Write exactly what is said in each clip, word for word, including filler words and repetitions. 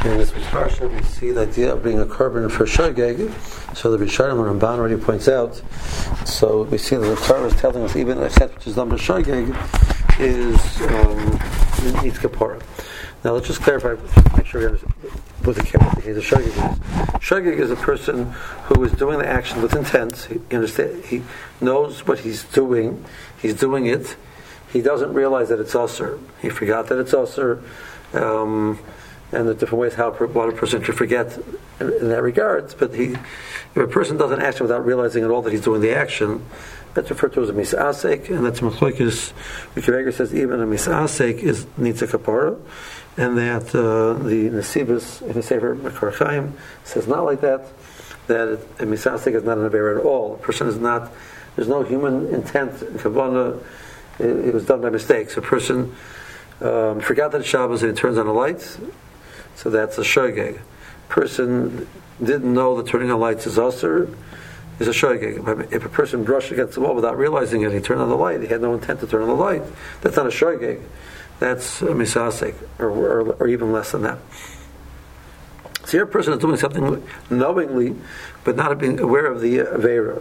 In this parsha, we see the idea of being a korban for shogeg. So the Rishonim and Ramban already points out. So we see that the Torah is telling us even a chet which is done by shogeg is um, needs kapara. Now let's just clarify, make sure we understand what the case of shogeg is. Shogeg is a person who is doing the action with intent. He understand. He knows what he's doing. He's doing it. He doesn't realize that it's usher. He forgot that it's usher. Um, and the different ways how what a person should forget in, in that regard. But he, if a person does an action without realizing at all that he's doing the action, that's referred to as a misasek, and that's machlokes. Rikki says even a misasek is needs a kapara, and that uh, the Nesivos in the Sefer Makor Chaim says not like that. That a misasek is not an avera at all. A person is not. There's no human intent in kavanah. It, it was done by mistake. So a person um, forgot that it's Shabbos and he turns on the lights. So that's a shogeg. Person didn't know that turning on lights is usher, is a shogeg. If a person brushed against the wall without realizing it, he turned on the light, he had no intent to turn on the light, that's not a shogeg. That's a misasek, or, or, or even less than that. So here a person is doing something knowingly, but not being aware of the avera.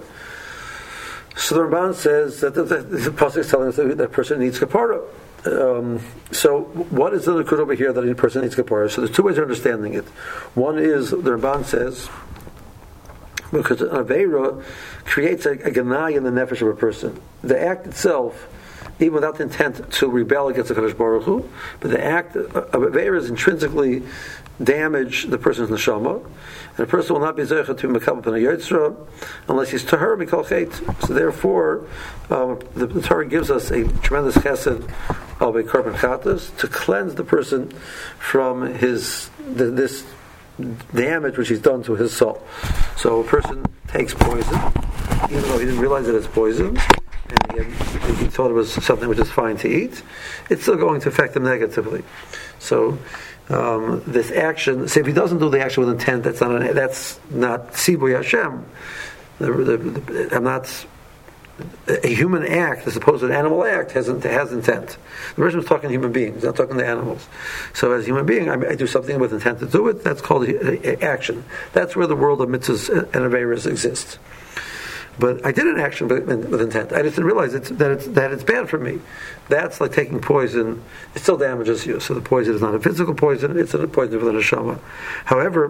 So the Ramban says that the, the, the pasuk is telling us that that person needs kapara. Um, so what is the likud over here that a person needs kapara? So there's two ways of understanding it. One is the Ramban says because an aveira creates a, a ganai in the nefesh of a person. The act itself, even without the intent to rebel against the Kadosh Baruch Hu, but the act of aveira is intrinsically damage the person's neshama, and a person will not be zeicha to mekabel b'nei yotzra unless he's tahor mikol chet. So therefore, um, the, the Torah gives us a tremendous chesed of a korban chatas to cleanse the person from his the, this damage which he's done to his soul. So a person takes poison, even though he didn't realize that it's poison, and he, had, he thought it was something which is fine to eat, it's still going to affect him negatively. So um, this action, say if he doesn't do the action with intent, that's not an, that's not Sibui Hashem. The, the, the, I'm not. A human act, as opposed to an animal act, has, has intent. The person was talking to human beings, he's not talking to animals. So as a human being, I, I do something with intent to do it, that's called a, a, action. That's where the world of mitzvahs and averos exists. But I did an action with, with intent. I just didn't realize it's, that, it's, that it's bad for me. That's like taking poison. It still damages you. So the poison is not a physical poison, it's a poison for the neshama. However,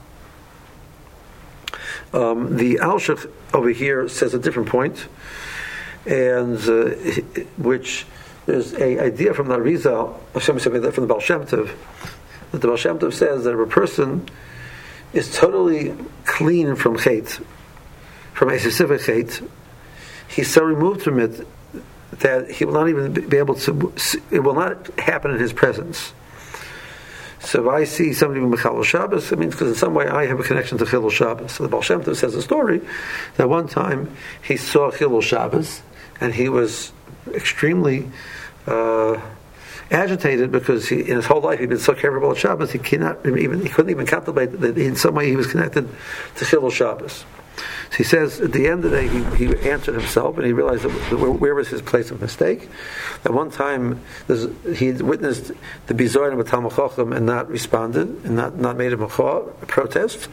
Um, the Alshich over here says a different point, and uh, which there's a idea from the Arizal, from the Baal Shem Tov, that the Baal Shem Tov says that if a person is totally clean from chet, from a specific chet, he's so removed from it that he will not even be able to, it will not happen in his presence. So if I see somebody with Mechalel Shabbos, it means because in some way I have a connection to Chilul Shabbos. So the Baal Shem Tov says a story that one time he saw Chilul Shabbos and he was extremely uh, agitated because he, in his whole life he'd been so careful about Shabbos he cannot even he couldn't even contemplate that in some way he was connected to Chilul Shabbos. So he says at the end of the day he, he answered himself and he realized that where, where was his place of mistake. At one time he had witnessed the bizoyin of a Talmid Chacham and not responded and not, not made a macha, a protest.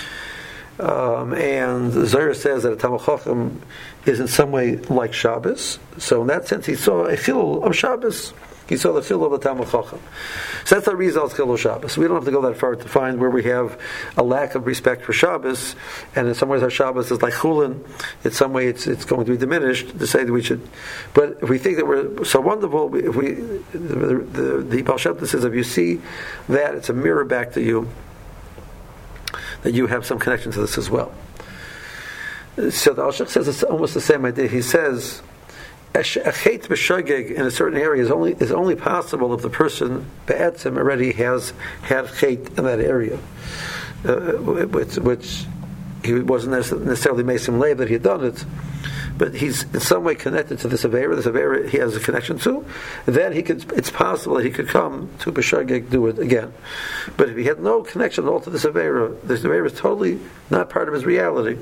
Um, and the Zohar says that a Talmid Chacham is in some way like Shabbos. So in that sense he saw a chilul of Shabbos. He saw the chilul of the Talmid Chacham. So that's the result of Chilul Shabbos. We don't have to go that far to find where we have a lack of respect for Shabbos, and in some ways our Shabbos is like chulin. In some way it's it's going to be diminished to say that we should. But if we think that we're so wonderful, if we the the, the Baal Shem Tov says if you see that, it's a mirror back to you that you have some connection to this as well. So the Alshich says it's almost the same idea. He says a chet b'shogeg in a certain area is only is only possible if the person be'etzim already has had chet in that area, uh, which, which he wasn't necessarily mason lay that he had done it, but he's in some way connected to this avera. This avera he has a connection to. Then he could. It's possible that he could come to b'shogeg do it again. But if he had no connection at all to this avera, this avera is totally not part of his reality.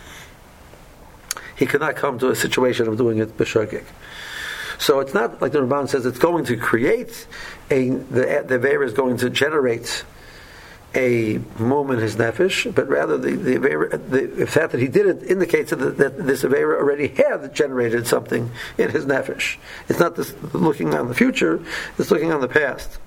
He could not come to a situation of doing it b'shogeg. So it's not like the Ramban says it's going to create a the the Avera is going to generate a mum in his nefesh, but rather the the, the, the fact that he did it indicates that, that this avera already had generated something in his nefesh. It's not this looking on the future; it's looking on the past.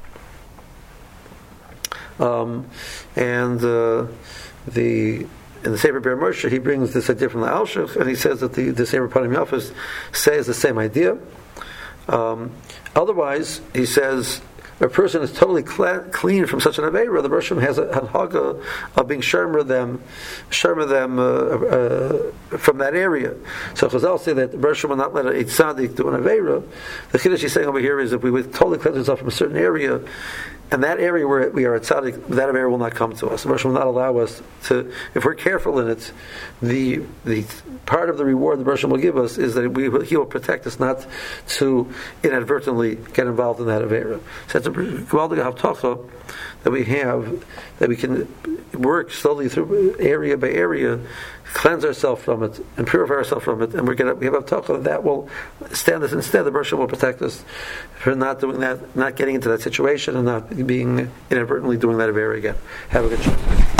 Um, and uh, the in the Sefer Ber Moshe, he brings this idea from the Alshich, and he says that the the Sefer Panim Yafos says the same idea. Um, otherwise, he says, a person is totally cl- clean from such an aveira, the Rosh Hashanah has a hadhaga of being shermer them, shermer them uh, uh, from that area. So Chazal say that the Rosh Hashanah will not let a tzaddik do an aveira. The chiddush he's saying over here is if we would totally cleanse ourselves from a certain area, and that area where we are a tzaddik, that aveira will not come to us. The Rosh Hashanah will not allow us to, if we're careful in it, the the part of the reward the Rosh Hashanah will give us is that we will, he will protect us not to inadvertently get involved in that aveira. So it's a gewaldige havtacha that we have, that we can work slowly through area by area, cleanse ourselves from it and purify ourselves from it, and we're gonna we have a havtacha that will stand us instead. The Rosh Hashanah will protect us for not doing that, not getting into that situation, and not being inadvertently doing that aveira again. Have a good show.